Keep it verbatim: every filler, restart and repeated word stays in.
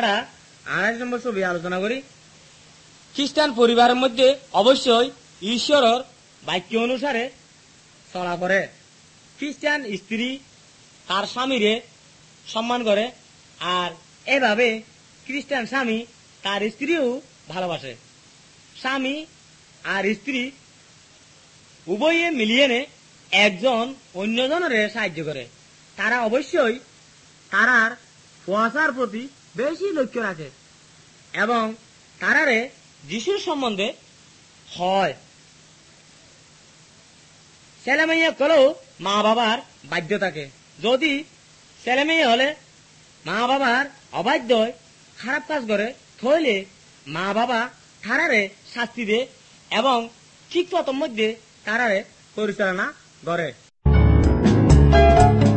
আমরা আড়াইশ নম্বর ছবি আলোচনা করি। খ্রিস্টান পরিবারের মধ্যে অবশ্যই ঈশ্বরের বাক্য অনুসারে চলা করে। খ্রিস্টান স্ত্রী তার স্বামীরে সম্মান করে, আর এভাবে খ্রিস্টান স্বামী তার স্ত্রীও ভালোবাসে। স্বামী আর স্ত্রী উভয়ে মিলিয়ে একজন অন্যজনের সাহায্য করে। তারা অবশ্যই তারার পয়সার প্রতি বেশি লক্ষ্য রাখে এবং তারারে যিশুর সম্বন্ধে হয়। ছেলে মেয়ে কলেও মা বাবার বাধ্য থাকে। যদি ছেলে মেয়ে হলে মা বাবার অবাধ্য খারাপ কাজ করে, তাহলে মা বাবা তারারে শাস্তি দেয় এবং ঠিক পথের মধ্যে তারারে পরিচালনা করে।